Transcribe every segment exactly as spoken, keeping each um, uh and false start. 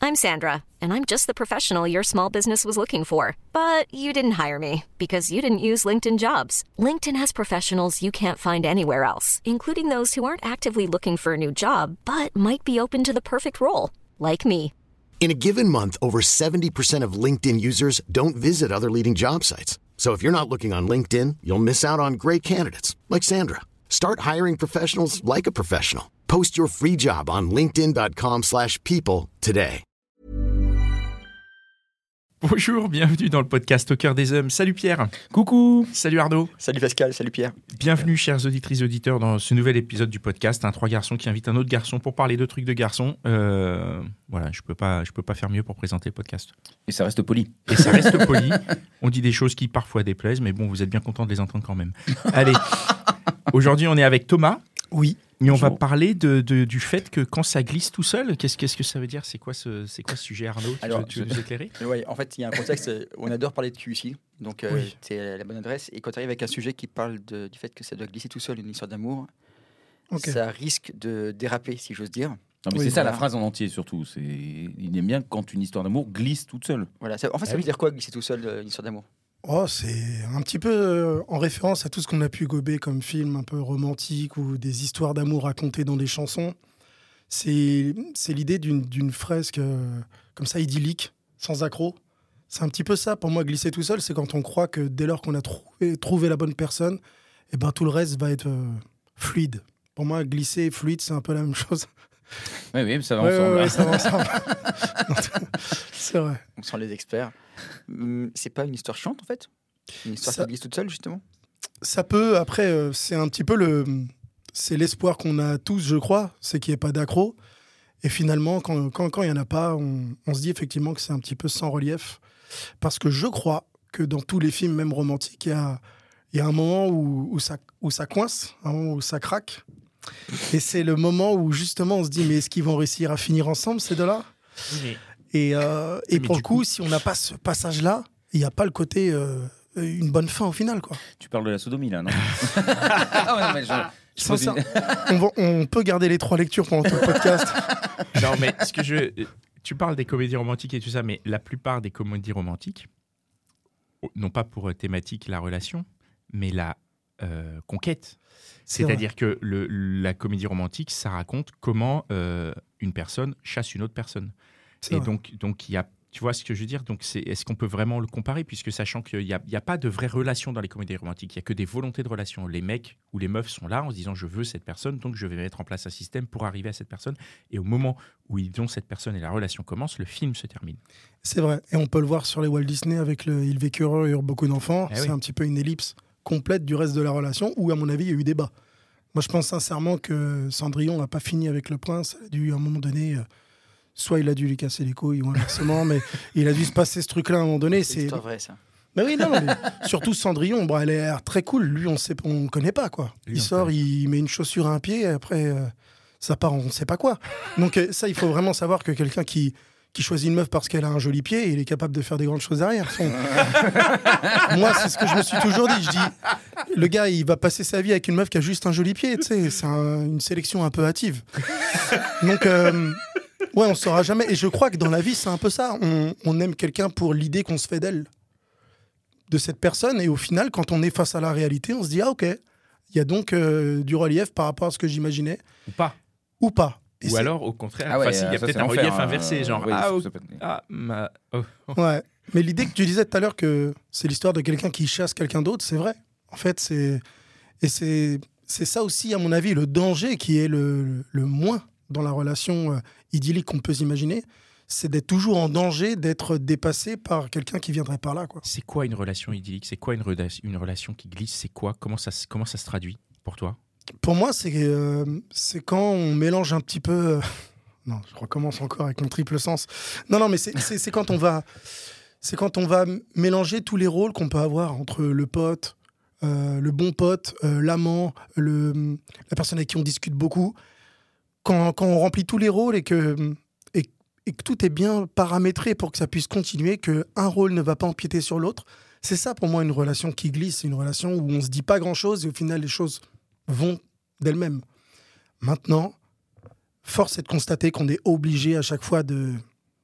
I'm Sandra, and I'm just the professional your small business was looking for. But you didn't hire me because you didn't use LinkedIn Jobs. LinkedIn has professionals you can't find anywhere else, including those who aren't actively looking for a new job, but might be open to the perfect role, like me. In a given month, over seventy percent of LinkedIn users don't visit other leading job sites. So if you're not looking on LinkedIn, you'll miss out on great candidates like Sandra. Start hiring professionals like a professional. Post your free job on linkedin.com slash people today. Bonjour, bienvenue dans le podcast Au cœur des hommes. Salut Pierre. Coucou. Salut Arnaud. Salut Pascal, salut Pierre. Bienvenue chères auditrices et auditeurs dans ce nouvel épisode du podcast. Un trois garçons qui invitent un autre garçon pour parler de trucs de garçons. Euh, voilà, je peux pas, je peux pas faire mieux pour présenter le podcast. Et ça reste poli. Et ça reste poli. On dit des choses qui parfois déplaisent, mais bon, vous êtes bien contents de les entendre quand même. Allez, aujourd'hui on est avec Thomas. Oui. Et on Bonjour. va parler de, de, du fait que quand ça glisse tout seul, qu'est-ce, qu'est-ce que ça veut dire ? C'est quoi ce, c'est quoi ce sujet, Arnaud ? Tu, Alors, veux, tu veux je- nous éclairer ? Ouais, en fait, il y a un contexte où on adore parler de cul ici, donc euh, Oui. c'est la bonne adresse. Et quand tu arrives avec un sujet qui parle de- du fait que ça doit glisser tout seul, une histoire d'amour, Ok. ça risque de déraper, si j'ose dire. Non, mais Oui, c'est ça voilà. la phrase en entier surtout. C'est... Il aime bien quand une histoire d'amour glisse toute seule. Voilà. Ça- en fait, ça Ah veut oui. dire quoi, glisser tout seul, euh, une histoire d'amour ? Oh, c'est un petit peu euh, en référence à tout ce qu'on a pu gober comme film un peu romantique ou des histoires d'amour racontées dans des chansons. C'est, c'est l'idée d'une, d'une fresque euh, comme ça idyllique, sans accroc. C'est un petit peu ça pour moi, glisser tout seul, c'est quand on croit que dès lors qu'on a trouvé, trouvé la bonne personne, et ben, tout le reste va être euh, fluide. Pour moi, glisser et fluide, c'est un peu la même chose. Oui, oui, ça va Ouais, ensemble. ouais, hein. ouais, ça va ensemble. C'est vrai. On sent les experts. Hum, c'est pas une histoire chiante, en fait ? Une histoire Ça- qui glisse toute seule, justement ? Ça peut, après, euh, c'est un petit peu le, c'est l'espoir qu'on a tous, je crois, c'est qu'il n'y ait pas d'accro. Et finalement, quand quand quand il y en a pas, on, on se dit effectivement que c'est un petit peu sans relief, parce que je crois que dans tous les films, même romantiques, il y a il y a un moment où, où ça où ça coince, un moment où ça craque. Et c'est le moment où justement on se dit mais est-ce qu'ils vont réussir à finir ensemble ces deux-là ? Et, euh, et Mais pour du le coup, coup- si on n'a pas ce passage-là, il n'y a pas le côté euh, une bonne fin au final, quoi. Tu parles de la sodomie là, non Ah ouais, non, mais je- je pose Sincère- une- on, va- on peut garder les trois lectures pendant tout le podcast. Non, mais ce que je... Tu parles des comédies romantiques et tout ça, mais la plupart des comédies romantiques, non pas pour thématique la relation, mais la euh, conquête. C'est C'est-à-dire que le, la comédie romantique, ça raconte comment euh, une personne chasse une autre personne. C'est Et vrai. donc, donc il y a, tu vois ce que je veux dire ? Donc, c'est, est-ce qu'on peut vraiment le comparer ? Puisque sachant qu'il n'y a, il y a pas de vraie relation dans les comédies romantiques, il n'y a que des volontés de relation. Les mecs ou les meufs sont là en se disant « je veux cette personne, donc je vais mettre en place un système pour arriver à cette personne ». Et au moment où ils ont cette personne et la relation commence, le film se termine. C'est vrai. Et on peut le voir sur les Walt Disney avec le Ils vécurent et eurent beaucoup d'enfants. Eh c'est oui. un petit peu une ellipse complète du reste de la relation où, à mon avis, il y a eu débat. Moi, je pense sincèrement que Cendrillon n'a pas fini avec le prince. Il a dû, à un moment donné, euh, soit il a dû lui casser les couilles ou inversement, mais il a dû se passer ce truc-là à un moment donné. C'est C'est... une histoire vraie, ça. Mais oui, non, mais surtout Cendrillon, bon, elle a l'air très cool. Lui, on sait, on connaît pas, quoi. Lui, il on sort, connaît. il met une chaussure à un pied, et après, euh, ça part, on sait pas quoi. Donc euh, ça, il faut vraiment savoir que quelqu'un qui, qui choisit une meuf parce qu'elle a un joli pied, il est capable de faire des grandes choses derrière. Son- Moi, c'est ce que je me suis toujours dit. Je dis, le gars, il va passer sa vie avec une meuf qui a juste un joli pied. Tu sais, c'est un- une sélection un peu hâtive. Donc, euh, ouais, on saura jamais. Et je crois que dans la vie, c'est un peu ça. On, on aime quelqu'un pour l'idée qu'on se fait d'elle, de cette personne. Et au final, quand on est face à la réalité, on se dit, ah ok, il y a donc euh, du relief par rapport à ce que j'imaginais, Ou pas. ou pas. Et Ou c'est- alors, au contraire, Ah ouais, enfin, si, il y a ça, peut-être c'est un l'enfer, relief hein. inversé, genre Oui, ah, ça, oh, ça peut être- ah, ma- oh, oh. Ouais. Mais l'idée que tu disais tout à l'heure que c'est l'histoire de quelqu'un qui chasse quelqu'un d'autre, c'est vrai. En fait, c'est et c'est c'est ça aussi, à mon avis, le danger qui est le, le moins dans la relation euh, idyllique qu'on peut s'imaginer, c'est d'être toujours en danger d'être dépassé par quelqu'un qui viendrait par là, quoi. C'est quoi une relation idyllique ? C'est quoi une, rela- une relation qui glisse ? C'est quoi ? Comment ça, se- comment ça se traduit pour toi ? Pour moi, c'est euh, c'est quand on mélange un petit peu. euh, Non, je recommence encore avec mon triple sens. Non, non, mais c'est c'est- c'est quand on va, c'est quand on va m- mélanger tous les rôles qu'on peut avoir entre le pote, euh, le bon pote, euh, l'amant, le la personne avec qui on discute beaucoup. Quand, quand on remplit tous les rôles et que et, et que tout est bien paramétré pour que ça puisse continuer, que un rôle ne va pas empiéter sur l'autre, c'est ça pour moi une relation qui glisse, c'est une relation où on se dit pas grand chose et au final les choses vont d'elles-mêmes. Maintenant, force est de constater qu'on est obligé à chaque fois de,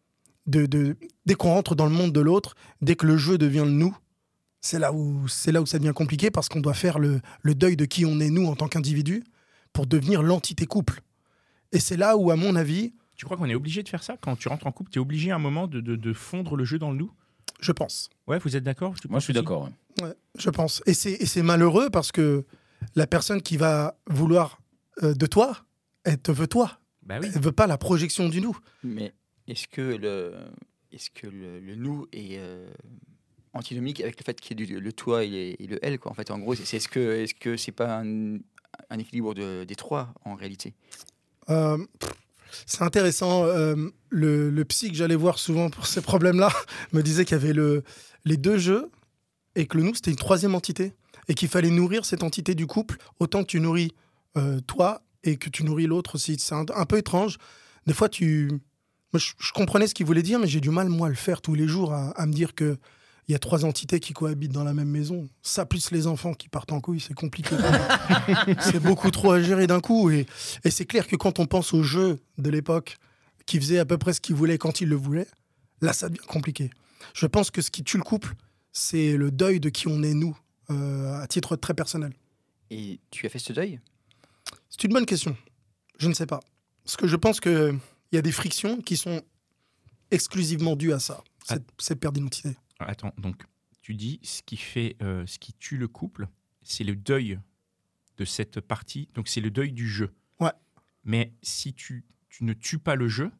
de, de, dès qu'on rentre dans le monde de l'autre, dès que le jeu devient le nous, c'est là où, c'est là où ça devient compliqué parce qu'on doit faire le, le deuil de qui on est nous en tant qu'individu pour devenir l'entité couple. Et c'est là où, à mon avis... Tu crois qu'on est obligé de faire ça? Quand tu rentres en couple, tu es obligé à un moment de, de, de fondre le jeu dans le nous? Je pense. Ouais, vous êtes d'accord? Tu Moi, je suis penses aussi d'accord. ouais. Ouais, je pense. Et c'est, et c'est malheureux parce que la personne qui va vouloir euh, de toi, elle te veut toi. Bah oui. Elle veut pas la projection du nous. Mais est-ce que le, est-ce que le, le nous est euh, antinomique avec le fait qu'il y ait du- le toi et, les- et le elle, quoi? En fait, en gros, c'est, c'est- est-ce que est-ce que c'est pas un, un équilibre de- des trois en réalité? Euh, pff, c'est intéressant. euh, le, le psy que j'allais voir souvent pour ces problèmes-là me disait qu'il y avait le, les deux jeux et que le nous, c'était une troisième entité. Et qu'il fallait nourrir cette entité du couple autant que tu nourris euh, toi et que tu nourris l'autre aussi. C'est un, un peu étrange. Des fois, tu... Moi, je, je comprenais ce qu'il voulait dire, mais j'ai du mal, moi, à le faire tous les jours, à, à me dire qu'il y a trois entités qui cohabitent dans la même maison. Ça, plus les enfants qui partent en couille, c'est compliqué. C'est beaucoup trop à gérer d'un coup. Et, et c'est clair que quand on pense au jeu de l'époque, qui faisait à peu près ce qu'il voulait quand il le voulait, là, ça devient compliqué. Je pense que ce qui tue le couple, c'est le deuil de qui on est, nous, euh, à titre très personnel. Et tu as fait ce deuil? C'est une bonne question. Je ne sais pas. Parce que je pense qu'il y a des frictions qui sont exclusivement dues à ça, cette, cette perte d'identité. Attends, donc tu dis ce qui fait, euh, ce qui tue le couple, c'est le deuil de cette partie. Donc c'est le deuil du jeu. Ouais. Mais si tu, tu ne tues pas le jeu,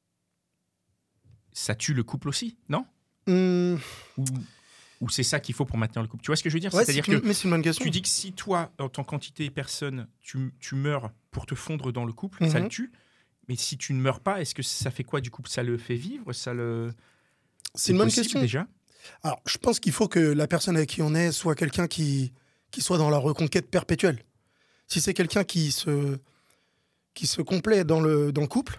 ça tue le couple aussi, non? Hum, Ou, ou c'est ça qu'il faut pour maintenir le couple? Tu vois ce que je veux dire? ouais, C'est-à-dire c'est une- que mais c'est une bonne question. tu dis que si toi, en tant qu'entité personne, tu, tu meurs pour te fondre dans le couple, ça Mhm. le tue. Mais si tu ne meurs pas, est-ce que ça fait quoi du couple? Ça le fait vivre? Ça le... C'est une bonne possible, question. déjà. Alors, je pense qu'il faut que la personne avec qui on est soit quelqu'un qui, qui soit dans la reconquête perpétuelle. Si c'est quelqu'un qui se, qui se complaît dans le, dans le couple,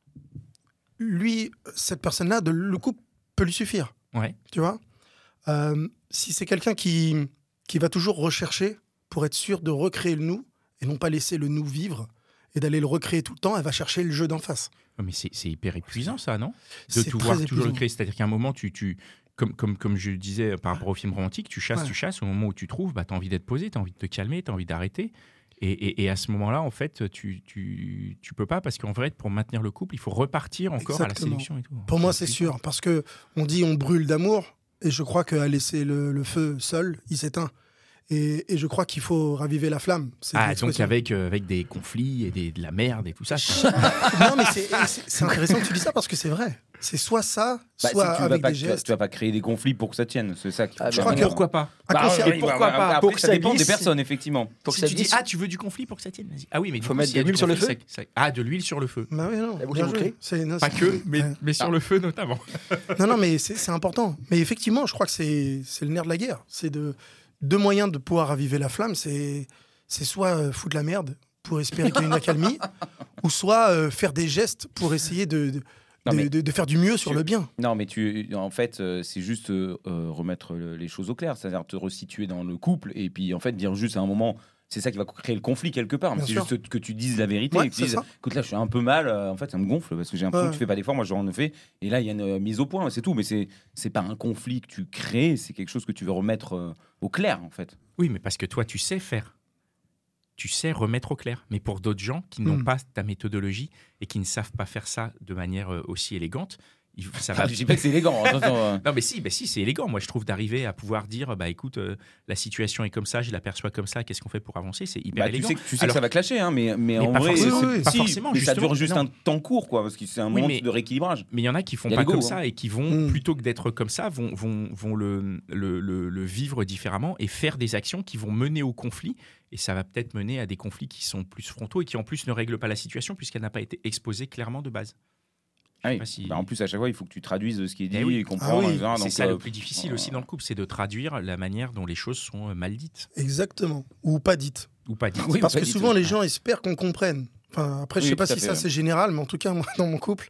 lui, cette personne-là, de- le couple peut lui suffire. Ouais. Tu vois. Euh, si c'est quelqu'un qui, qui va toujours rechercher pour être sûr de recréer le nous et non pas laisser le nous vivre et d'aller le recréer tout le temps, elle va chercher le jeu d'en face. Ouais, Mais c'est c'est hyper épuisant, ça, non? De C'est tout très voir toujours le épuisant. créer. C'est-à-dire qu'à un moment, tu, tu, comme, comme, comme je disais par rapport au film romantique, tu chasses, Ouais. tu chasses. Au moment où tu trouves, bah, tu as envie d'être posé, tu as envie de te calmer, tu as envie d'arrêter. Et, et, et à ce moment-là, en fait, tu, tu, tu peux pas, parce qu'en vrai, pour maintenir le couple, il faut repartir encore à la Exactement. sélection et tout. Pour moi, c'est sûr. Parce que on dit on brûle d'amour et je crois qu'à laisser le, le feu seul, il s'éteint. Et, et je crois qu'il faut raviver la flamme. C'est Ah, l'expression. donc avec, euh, avec des conflits et des, de la merde et tout ça. Non, mais c'est, c'est- c'est intéressant que tu dis ça parce que c'est vrai. C'est soit ça, Bah, soit si tu vas avec pas, des tu vas- gestes. tu vas pas créer des conflits pour que ça tienne. C'est ça. qu'il faut Ah, je faire crois que- comprendre. Pourquoi pas? Bah, Inconscient. oui, pourquoi Bah, pas bah, pour Après, que ça ça dépend des glisse. personnes, effectivement. Pour que Si ça tu dis, glisse, ah, tu veux du conflit pour que ça tienne, vas-y. Ah oui, mais du Faut coup, mettre s'il y a de l'huile du sur le conflit, feu ça- ça- Ah, de l'huile sur le feu. Bah oui, non, La bouche bien est joué. bouclée. C'est- non, Pas c'est- que, mais, Ouais. mais sur Ah. le feu notamment. Non, non, mais c'est, c'est important. Mais effectivement, je crois que c'est, c'est le nerf de la guerre. C'est de, deux moyens de pouvoir raviver la flamme. C'est, c'est soit euh, foutre la merde pour espérer qu'il y ait une accalmie, ou soit euh, faire des gestes pour essayer de, de, Non, de- mais de- de faire du mieux sur tu- le bien. Non, mais tu, en fait, euh, c'est juste euh, euh, remettre le- les choses au clair, c'est-à-dire te resituer dans le couple et puis en fait dire juste à un moment, c'est ça qui va créer le conflit quelque part. Mais Bien c'est sûr. juste que tu dises la vérité Ouais, et que tu c'est dises, ça. écoute là, je suis un peu mal. euh, en fait, ça me gonfle parce que j'ai l'impression Ouais. que tu fais pas d'efforts. Moi, j'en ai fait. Et là, il y a une euh, mise au point, c'est tout. Mais c'est c'est pas un conflit que tu crées, c'est quelque chose que tu veux remettre euh, au clair, en fait. Oui, mais parce que toi, tu sais faire. Tu sais remettre au clair. Mais pour d'autres gens qui n'ont Mm. pas ta méthodologie et qui ne savent pas faire ça de manière euh, aussi élégante, il- ça va. Ah, je dis pas que c'est élégant. attention, euh. Non, mais si, bah si c'est élégant. Moi, je trouve d'arriver à pouvoir dire, bah écoute, euh, la situation est comme ça, je l'aperçois comme ça, qu'est-ce qu'on fait pour avancer? C'est hyper Bah, tu élégant. sais, que- tu sais Alors- que ça va clasher, hein, mais, mais, Mais en pas vrai, forcément, c'est- oui, pas si, forcément, mais ça justement, dure juste non. un temps court, quoi, parce que c'est un Oui, moment mais- de rééquilibrage. Mais il y en a qui font Il y a pas l'ego, comme hein. ça et qui vont, Mm. plutôt que d'être comme ça, vont, vont, vont le, le, le- le vivre différemment et faire des actions qui vont mener au conflit. Et ça va peut-être mener à des conflits qui sont plus frontaux et qui en plus ne règlent pas la situation puisqu'elle n'a pas été exposée clairement de base. Ah oui. pas si- Bah, en plus, à chaque fois, il faut que tu traduises ce qui est dit Eh oui. et comprendre. Ah oui. et cetera. c'est Donc, ça euh, le plus difficile aussi dans le couple, c'est de traduire la manière dont les choses sont euh, mal dites Exactement. Ou pas dites. ou pas dites. Oui, Parce pas que dites, souvent, oui. les gens espèrent qu'on comprenne. Enfin, après, je Oui, sais pas tout à si fait, ça ouais. c'est général, mais en tout cas, moi, dans mon couple,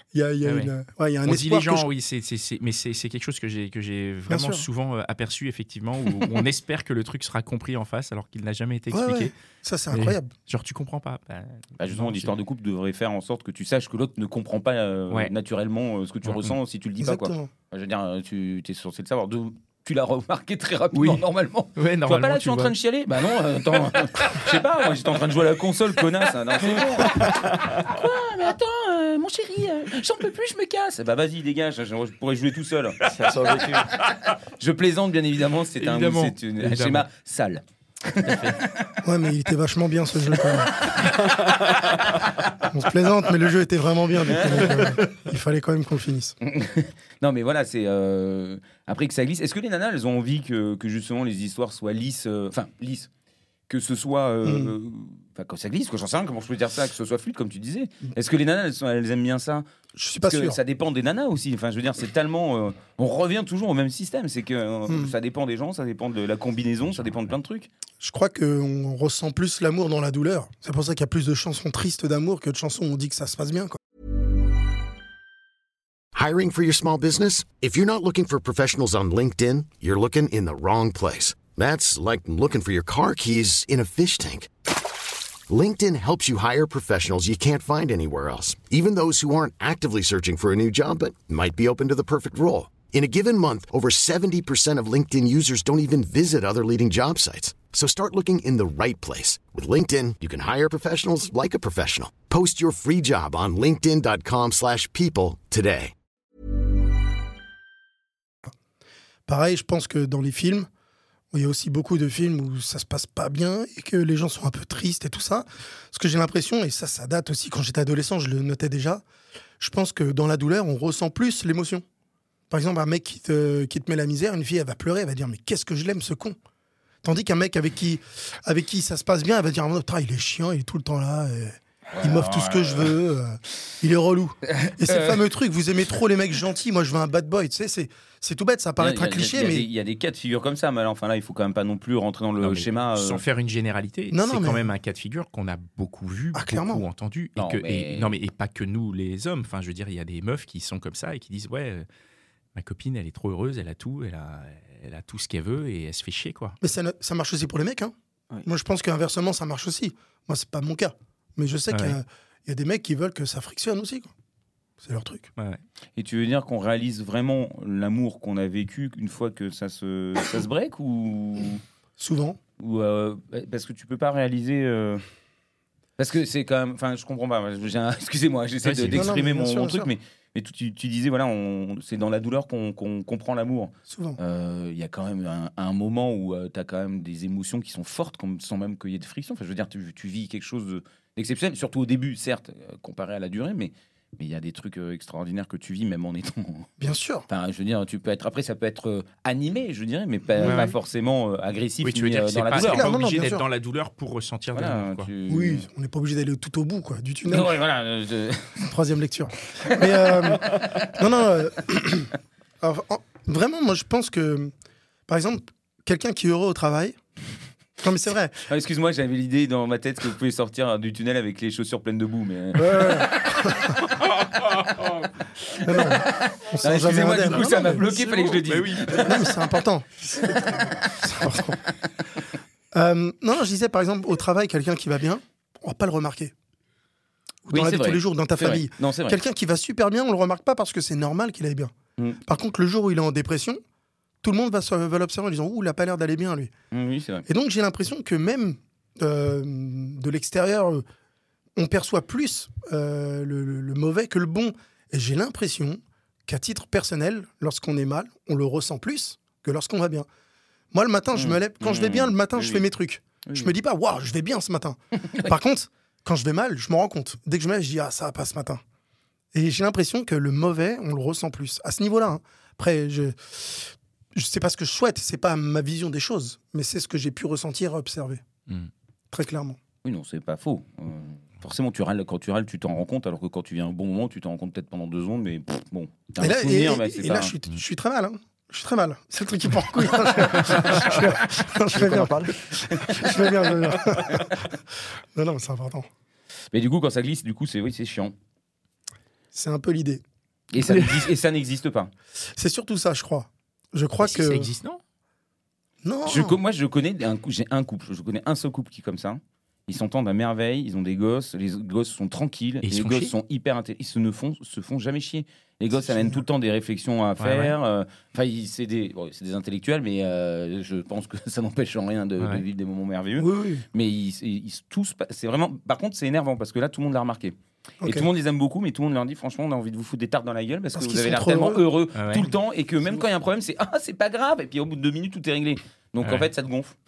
Il y a, il y a Ah ouais. une, ouais, il y a un On dit espoir les gens, que je- oui, c'est, c'est, c'est- mais c'est, c'est quelque chose que j'ai, que j'ai vraiment sûr. souvent euh, aperçu, effectivement, où on espère que le truc sera compris en face alors qu'il n'a jamais été Ouais, expliqué. ouais. Ça, c'est Mais- incroyable. Genre, tu comprends pas. Bah, Bah, justement, non, l'histoire de couple devrait faire en sorte que tu saches que l'autre ne comprend pas euh, Ouais. naturellement euh, ce que tu Ouais. ressens si tu le dis pas. Quoi. Exactement. Enfin, je veux dire, euh, tu es censé le savoir. D'où- tu l'as remarqué très rapidement, Oui. normalement. Ouais, Tu vois normalement, pas là, tu tu es en vois. train de chialer. Bah non, euh, attends. Je sais pas, moi j'étais en train de jouer à la console, connasse. hein. Non, c'est bon. Quoi? Mais attends, euh, mon chéri, euh, j'en peux plus, je me casse. Bah vas-y, dégage, je, je pourrais jouer tout seul. Ça sort vécu. Je plaisante, bien évidemment, c'est un, Évidemment. c'est une- un Évidemment. schéma sale. Ouais, mais il était vachement bien ce jeu quand même. On se plaisante, mais le jeu était vraiment bien. Du coup, donc, euh, il fallait quand même qu'on le finisse. Non, mais voilà, c'est. euh, Après que ça glisse, est-ce que les nanas, elles ont envie que, que justement les histoires soient lisses euh, Enfin, lisses. Que ce soit. euh, Mm. Enfin, quand ça glisse, quoi, j'en sais rien, comment je peux dire ça, que ce soit fluide, comme tu disais. Est-ce que les nanas, elles, sont- elles aiment bien ça? Je suis pas Parce que sûr. ça dépend des nanas aussi. Enfin, je veux dire, c'est tellement. euh, on revient toujours au même système. C'est que euh, Mm. ça dépend des gens, ça dépend de la combinaison, ça dépend de plein de trucs. Je crois qu'on ressent plus l'amour dans la douleur. C'est pour ça qu'il y a plus de chansons tristes d'amour que de chansons où on dit que ça se passe bien, quoi. Hiring for your small business? If you're not looking for professionals on LinkedIn, you're looking in the wrong place. That's like looking for your car keys in a fish tank. LinkedIn helps you hire professionals you can't find anywhere else, even those who aren't actively searching for a new job but might be open to the perfect role. In a given month, over seventy percent of LinkedIn users don't even visit other leading job sites. So start looking in the right place. With LinkedIn, you can hire professionals like a professional. Post your free job on linkedin.com slash people today. Pareil, je pense que dans les films, il y a aussi beaucoup de films où ça se passe pas bien et que les gens sont un peu tristes et tout ça. Parce que j'ai l'impression, et ça, ça date aussi, quand j'étais adolescent, je le notais déjà, je pense que dans la douleur, on ressent plus l'émotion. Par exemple, un mec qui te, qui te met la misère, une fille, elle va pleurer, elle va dire « Mais qu'est-ce que je l'aime, ce con !» Tandis qu'un mec avec qui, avec qui ça se passe bien, elle va dire « Putain, il est chiant, il est tout le temps là, et il m'offre tout ce que je veux, euh, il est relou. » Et c'est le fameux truc, vous aimez trop les mecs gentils, moi je veux un bad boy, tu sais, c'est, c'est tout bête, ça paraît être un cliché, Il y, a mais... des- il y a des cas de figure comme ça, mais alors, enfin là, il faut quand même pas non plus rentrer dans le Non, mais schéma. euh, Sans faire une généralité, Non, c'est non, quand mais- même un cas de figure qu'on a beaucoup vu, Ah, beaucoup clairement. entendu. Et Non, que, mais- et, non, mais et pas que nous, les hommes. Enfin, je veux dire, il y a des meufs qui sont comme ça et qui disent ouais, euh, ma copine, elle est trop heureuse, elle a tout, elle a, elle a tout ce qu'elle veut et elle se fait chier, quoi. Mais ça, ne- ça marche aussi pour les mecs. Hein. Oui. Moi, je pense qu'inversement, ça marche aussi. Moi, c'est pas mon cas. Mais je sais Ah qu'il y, a- ouais. il y a des mecs qui veulent que ça frictionne aussi. Quoi. C'est leur truc. Ouais, ouais. Et tu veux dire qu'on réalise vraiment l'amour qu'on a vécu une fois que ça se, ça se break ou, Souvent. ou euh, parce que tu peux pas réaliser. euh, Parce que c'est quand même. Enfin, je comprends pas. J'ai un- Excusez-moi, j'essaie Ouais, de- c'est- d'exprimer Non, non, mais bien mon, sûr, mon bien truc, sûr. mais, mais tu, tu- tu disais, voilà, on- c'est dans la douleur qu'on qu'on comprend l'amour. Souvent. Euh, Il y a quand même un, un moment où tu as quand même des émotions qui sont fortes, comme, sans même qu'il y ait de friction. Enfin, je veux dire, tu, tu vis quelque chose de- d'exceptionnel, surtout au début, certes, euh, comparé à la durée, mais mais il y a des trucs euh, extraordinaires que tu vis, même en étant. Bien sûr. Enfin, je veux dire, tu peux être. Après, ça peut être euh, animé, je dirais, mais pas, Ouais, pas ouais. forcément euh, agressif Oui, tu veux ni, dire euh, que c'est dans la pas, douleur. c'est pas clair, non, non, obligé bien d'être sûr. dans la douleur pour ressentir de Voilà, l'amour, quoi. tu- Oui, on n'est pas obligé d'aller tout au bout quoi, du tunnel. Non, ouais, voilà. euh, je- Troisième lecture. Mais euh, non, non. euh, alors, en- vraiment, moi, je pense que, par exemple, quelqu'un qui est heureux au travail. Non, mais c'est vrai. Ah, excuse-moi, j'avais l'idée dans ma tête que vous pouvez sortir du tunnel avec les chaussures pleines de boue, mais. Ouais, ouais. Non, non, on Ah, sent jamais excusez-moi, du indemne. coup, Non, ça non, m'a mais bloqué, c'est fallait que bon. je le dise. Mais oui. Non, mais c'est important. C'est important. Euh, non, non, je disais par exemple au travail, quelqu'un qui va bien, on va pas le remarquer. Ou Oui, dans la c'est vie de vrai. tous les jours, dans ta C'est vrai. famille. Non, c'est vrai. Quelqu'un qui va super bien, on le remarque pas parce que c'est normal qu'il aille bien. Mm. Par contre, le jour où il est en dépression, tout le monde va, se- va l'observer en disant « Ouh, il a pas l'air d'aller bien, lui ». Mm, Oui, c'est vrai. Et donc, j'ai l'impression que même euh, de l'extérieur, euh, on perçoit plus euh, le, le- le mauvais que le bon. Et j'ai l'impression qu'à titre personnel, lorsqu'on est mal, on le ressent plus que lorsqu'on va bien. Moi, le matin, je Mmh. me lève. Quand je vais Mmh. bien, le matin, Oui, je oui. fais mes trucs. Oui, Je oui. me dis pas, waouh, je vais bien ce matin. Par contre, quand je vais mal, je me rends compte. Dès que je me lève, je dis, ah, ça va pas ce matin. Et j'ai l'impression que le mauvais, on le ressent plus. À ce niveau-là. Hein. Après, je je sais pas ce que je souhaite, c'est pas ma vision des choses, mais c'est ce que j'ai pu ressentir, observer. Mm. Très clairement. Oui, non, c'est pas faux. Euh, forcément, tu râles, quand tu râles, tu t'en rends compte, alors que quand tu viens un bon moment, tu t'en rends compte peut-être pendant deux secondes, mais pff, bon. t'as Et un là, et, souvenir, et- mais et c'est là, pas- je suis, je suis très mal. Hein. Je suis très mal. C'est le truc qui prend en couille. Je, je, je, je vais bien. Je vais bien, je vais bien. Non, non, mais c'est important. Mais du coup, quand ça glisse, du coup, c'est oui, c'est chiant. C'est un peu l'idée. Et ça n'existe, et ça n'existe pas. C'est surtout ça, je crois. Je crois Si, que ça existe, non? non. Je, co- moi, je connais un, cou- j'ai un couple. Je connais un seul couple qui est comme ça. Ils s'entendent à merveille. Ils ont des gosses. Les gosses sont tranquilles. Et ils les se font gosses chier sont hyper intelligents. Ils se ne font, se font jamais chier. Les gosses C'est amènent génial. tout le temps des réflexions à Ouais, faire. euh, Enfin, ils- c'est des, bon, c'est des intellectuels, mais euh, je pense que ça n'empêche en rien de, Ouais. de vivre des moments merveilleux. Oui, oui. Mais ils, ils, ils- tous, c'est vraiment. Par contre, c'est énervant parce que là, tout le monde l'a remarqué. Ok. Et tout le monde les aime beaucoup, mais tout le monde leur dit franchement, on a envie de vous foutre des tartes dans la gueule parce, Parce que vous qu'ils avez sont l'air trop tellement heureux, Ah ouais. tout le temps et que même quand il y a un problème, c'est ah, c'est pas grave. Et puis au bout de deux minutes, tout est réglé. Donc Ouais. en fait, ça te gonfle.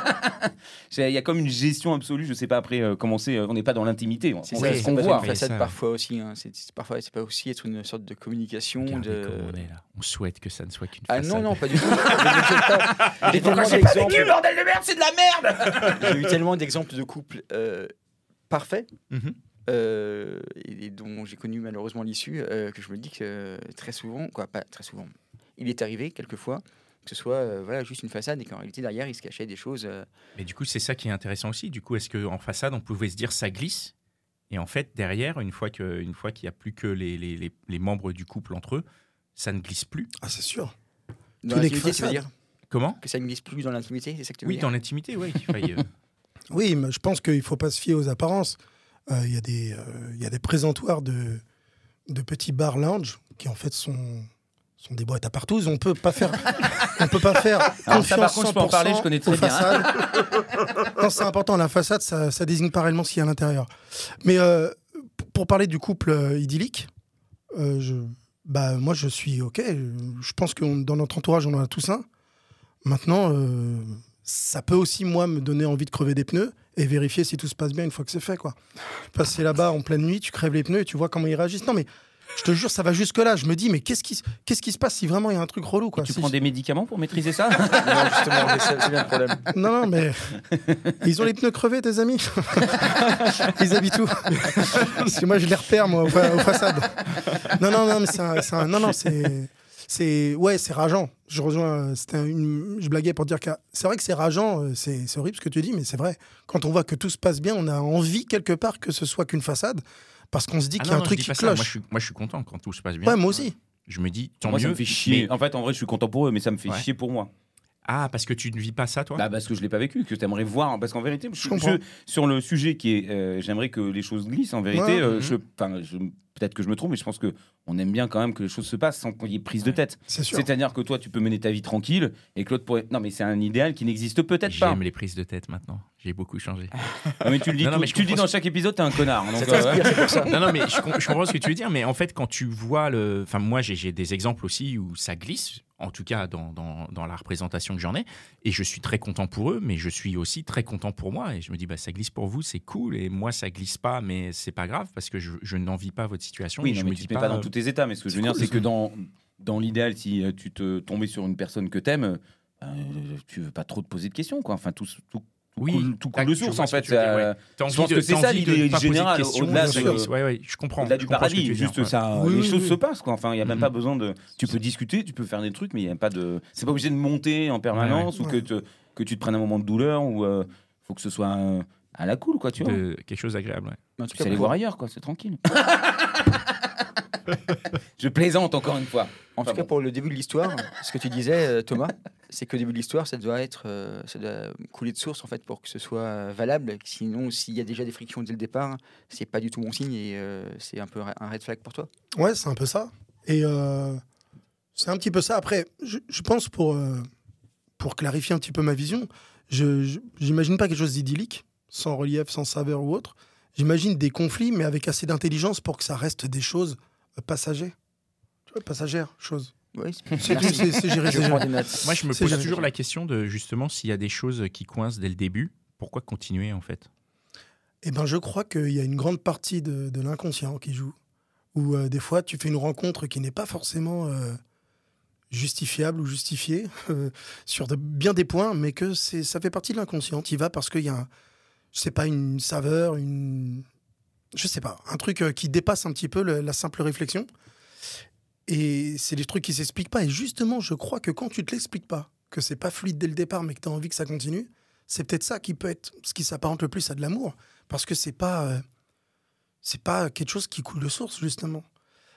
Il y a comme une gestion absolue. Je sais pas après euh, comment c'est. euh, on n'est pas dans l'intimité. On, C'est on ça, fait oui, ce c'est qu'on pas voit. une fait. façade Ça, parfois aussi. Hein. C'est, c'est- parfois, c'est pas aussi être une sorte de communication. Regardez De... comment on est là. On souhaite que ça ne soit qu'une Ah façade. non, non, pas du tout. J'ai pas- J'ai tellement J'ai pas vécu, d'exemples- bordel de merde, c'est de la merde. j'ai eu tellement d'exemples de couples euh, parfaits Mhm. euh, et, et dont j'ai connu malheureusement l'issue euh, que je me dis que euh, très souvent, quoi, pas très souvent, il est arrivé quelquefois que ce soit euh, voilà, juste une façade et qu'en réalité derrière il se cachait des choses. euh, Mais du coup, c'est ça qui est intéressant aussi. Du coup, est-ce qu'en façade, on pouvait se dire ça glisse? Et en fait, derrière, une fois que, une fois qu'il n'y a plus que les, les, les, les membres du couple entre eux, ça ne glisse plus. Ah, c'est sûr. Dans Tout n'est que l'intimité, tu veux façade. dire Comment? que ça ne glisse plus dans l'intimité, c'est ça que tu veux Oui, dire dans l'intimité, oui. qu'il faille, euh, Oui, mais je pense qu'il ne faut pas se fier aux apparences. Euh, Il y a des, euh, il y a des présentoirs de, de petits bars lounge qui en fait sont, sont des boîtes à partous. On peut pas faire, on peut pas faire Alors ça, par confiance contre, je peux en parler, je connais très aux bien. façades. Non, c'est important. La façade, ça, ça désigne pas réellement ce qu'il y a à l'intérieur. Mais euh, p- pour parler du couple euh, idyllique, euh, je, bah moi je suis ok. Je pense que on- dans notre entourage, on en a tous un. Maintenant, euh, ça peut aussi moi me donner envie de crever des pneus et vérifier si tout se passe bien une fois que c'est fait, quoi. Passer là-bas en pleine nuit, tu crèves les pneus et tu vois comment ils réagissent. Non, mais je te jure, ça va jusque-là. Je me dis, mais qu'est-ce qui, qu'est-ce qui se passe si vraiment il y a un truc relou, quoi. Tu Si prends je- des médicaments pour maîtriser ça? Non, justement, c'est c'est bien le problème. Non, non, mais ils ont les pneus crevés, tes amis. Ils habitent où? Parce que moi, je les repère, moi, aux, fa- aux façades. Non, non, non, mais c'est un, c'est un- non, non, c'est, c'est, ouais, c'est rageant. Je rejoins. euh, C'était une, je blaguais pour dire que c'est vrai que c'est rageant. euh, C'est, c'est horrible ce que tu dis, mais c'est vrai. Quand on voit que tout se passe bien, on a envie quelque part que ce soit qu'une façade, parce qu'on se dit Ah qu'il y a non, un non, truc je dis qui pas ça. Moi je, cloche. suis, moi, je suis content quand tout se passe bien. Ouais, moi aussi. Je me dis, tant Moi, ça mieux. me fait chier. mais- En fait, en vrai, je suis content pour eux, mais ça me fait Ouais. chier pour moi. Ah, parce que tu ne vis pas ça, toi? Bah, parce que je l'ai pas vécu, que tu aimerais voir. Parce qu'en vérité, je, Je comprends. je- sur le sujet qui est, euh, j'aimerais que les choses glissent. En vérité, Ouais. euh, Mhm. je, enfin, je- peut-être que je me trompe, mais je pense que on aime bien quand même que les choses se passent sans qu'il y ait prise de tête. C'est sûr. C'est-à-dire que toi, tu peux mener ta vie tranquille et que l'autre pourrait. Non, mais c'est un idéal qui n'existe peut-être pas. J'aime les prises de tête maintenant. J'ai beaucoup changé. Ah, mais tu le dis, Non, non, tout- mais je tu le dis comprends dans chaque épisode, t'es un connard. Donc, Ça euh, t'inspire, c'est pour ça. Non, non, mais je, com- je comprends ce que tu veux dire. Mais en fait, quand tu vois le. Enfin, moi, j'ai j'ai des exemples aussi où ça glisse, en tout cas dans, dans, dans la représentation que j'en ai. Et je suis très content pour eux, mais je suis aussi très content pour moi. Et je me dis, bah, ça glisse pour vous, c'est cool. Et moi, ça glisse pas, mais c'est pas grave parce que je, je n'envie pas votre situation. Oui, et non, je mais me tu dis te mets pas dans euh, tous tes états. Mais ce que je veux c'est dire, cool, c'est ça. que dans, dans l'idéal, si euh, tu te tombais sur une personne que t'aimes, euh, tu veux pas trop te poser de questions, quoi. Enfin, tout, tout, tout Oui, coule, tout coule ah, de je source, vois en ce que fait. tu veux dire, euh, ouais. T'as je envie pense de- que c'est t'as ça envie de l'idée pas poser de générale, questions, au-delà de- de- Ouais, ouais, je comprends. Au-delà je du comprends ce que paradis, tu veux dire, juste ouais. ça, Oui, les oui, choses oui. se passent, quoi. Enfin, il y a même Mhm. pas besoin de. Tu peux discuter, tu peux faire des trucs, mais il y a pas de. C'est pas obligé de monter en permanence Ouais, ou ouais. que, te- que tu te prennes un moment de douleur ou euh, faut que ce soit euh, à la cool, quoi. Tu vois. De- quelque chose d'agréable, ouais. Mais en tout Tu cas, sais aller pour- voir ailleurs, quoi. C'est tranquille. Je plaisante encore une fois. En Enfin tout cas, bon. pour le début de l'histoire, ce que tu disais, euh, Thomas, c'est que le début de l'histoire, ça doit être, euh, ça doit couler de source en fait pour que ce soit euh, valable. Sinon, s'il y a déjà des frictions dès le départ, c'est pas du tout bon signe et euh, c'est un peu un red flag pour toi. Ouais, c'est un peu ça. Et euh, c'est un petit peu ça. Après, je, je pense pour, euh, pour clarifier un petit peu ma vision, je je- j'imagine pas quelque chose d'idyllique, sans relief, sans saveur ou autre. J'imagine des conflits, mais avec assez d'intelligence pour que ça reste des choses euh, passagères. Tu vois, passagères, choses. Oui, C'est tout, c'est c'est géré, Je c'est prends géré. des notes. Moi, je me C'est pose jamais toujours géré. la question de justement s'il y a des choses qui coincent dès le début, pourquoi continuer en fait? Eh ben, je crois qu'il y a une grande partie de, de l'inconscient qui joue. Où euh, des fois, tu fais une rencontre qui n'est pas forcément euh, justifiable ou justifiée euh, sur de, bien des points, mais que c'est, ça fait partie de l'inconscient. Tu y vas parce qu'il y a, un, je sais pas, une saveur, une, je sais pas, un truc euh, qui dépasse un petit peu le- la simple réflexion. Et c'est des trucs qui s'expliquent pas. Et justement, je crois que quand tu te l'expliques pas, que c'est pas fluide dès le départ, mais que tu as envie que ça continue, c'est peut-être ça qui peut être ce qui s'apparente le plus à de l'amour. Parce que c'est pas, euh, c'est pas quelque chose qui coule de source, justement.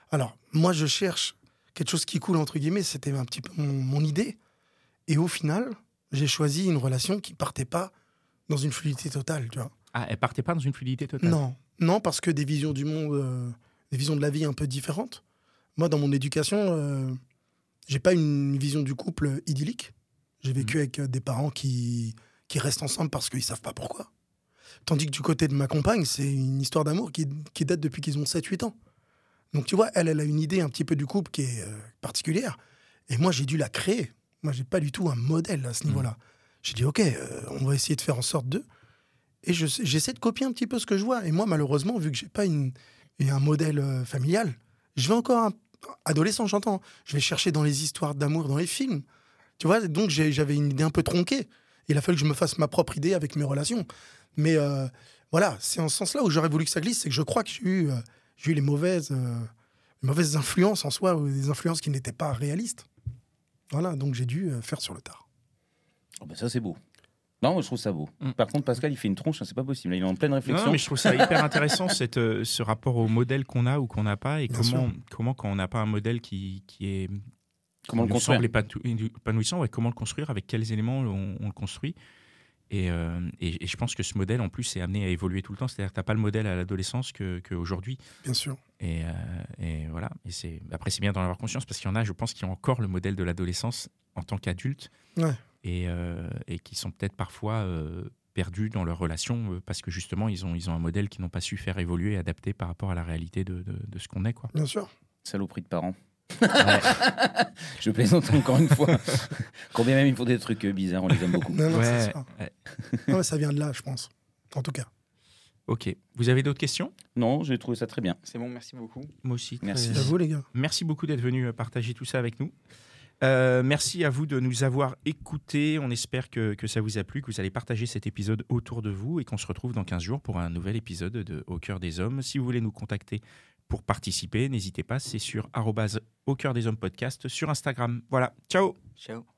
Alors, moi, je cherche quelque chose qui coule, entre guillemets. C'était un petit peu mon, mon idée. Et au final, j'ai choisi une relation qui partait pas dans une fluidité totale, tu vois. Ah, elle partait pas dans une fluidité totale? Non, non, parce que des visions du monde, euh, des visions de la vie un peu différentes. Moi, dans mon éducation, euh, j'ai pas une vision du couple idyllique. J'ai vécu mmh. avec des parents qui, qui restent ensemble parce qu'ils savent pas pourquoi. Tandis que du côté de ma compagne, c'est une histoire d'amour qui, qui date depuis qu'ils ont sept huit ans. Donc tu vois, elle, elle a une idée un petit peu du couple qui est euh, particulière. Et moi, j'ai dû la créer. Moi, j'ai pas du tout un modèle à ce niveau-là. Mmh. J'ai dit, OK, euh, on va essayer de faire en sorte d'eux. Et je, j'essaie de copier un petit peu ce que je vois. Et moi, malheureusement, vu que j'ai pas une, un modèle euh, familial, je vais encore, un, adolescent, j'entends, je vais chercher dans les histoires d'amour, dans les films. Tu vois, donc j'ai, j'avais une idée un peu tronquée. Il a fallu que je me fasse ma propre idée avec mes relations. Mais euh, voilà, c'est en ce sens-là où j'aurais voulu que ça glisse, c'est que je crois que j'ai eu, euh, j'ai eu les mauvaises, euh, les mauvaises influences en soi, ou des influences qui n'étaient pas réalistes. Voilà, donc j'ai dû euh, faire sur le tard. Oh ben ça, c'est beau. Non, je trouve ça beau. Mm. Par contre, Pascal, il fait une tronche, hein, c'est pas possible. Il est en pleine réflexion. Non, mais je trouve ça hyper intéressant, cette, euh, ce rapport au modèle qu'on a ou qu'on n'a pas, et Bien comment, sûr. comment, quand on n'a pas un modèle qui, qui est... Comment le nous construire semble épanou- épanouissant, ouais, comment le construire, avec quels éléments on, on le construit. Et, euh, et, et je pense que ce modèle, en plus, est amené à évoluer tout le temps. C'est-à-dire que tu n'as pas le modèle à l'adolescence que, qu'aujourd'hui. Bien sûr. Et, euh, et voilà. Et c'est... Après, c'est bien d'en avoir conscience, parce qu'il y en a, je pense, qui ont encore le modèle de l'adolescence en tant qu'adultes. Ouais. Et, euh, et qui sont peut-être parfois euh, perdus dans leur relation euh, parce que justement, ils ont, ils ont un modèle qu'ils n'ont pas su faire évoluer et adapter par rapport à la réalité de, de, de ce qu'on est, quoi. Bien sûr. Saloperie de parents. Ouais. Je plaisante encore une fois. Combien même ils font des trucs bizarres, on les aime beaucoup. Non, non, Ouais, c'est ça. ouais. Non, mais ça vient de là, je pense. En tout cas. Ok. Vous avez d'autres questions? Non, j'ai trouvé ça très bien. C'est bon, merci beaucoup. Moi aussi. Merci. très- C'est à vous, les gars. Merci beaucoup d'être venu partager tout ça avec nous. Euh, merci à vous de nous avoir écoutés. On espère que, que ça vous a plu, que vous allez partager cet épisode autour de vous et qu'on se retrouve dans quinze jours pour un nouvel épisode de Au cœur des hommes. Si vous voulez nous contacter pour participer, n'hésitez pas, c'est sur arobase au cœur des hommes podcast sur Instagram. Voilà, ciao! Ciao.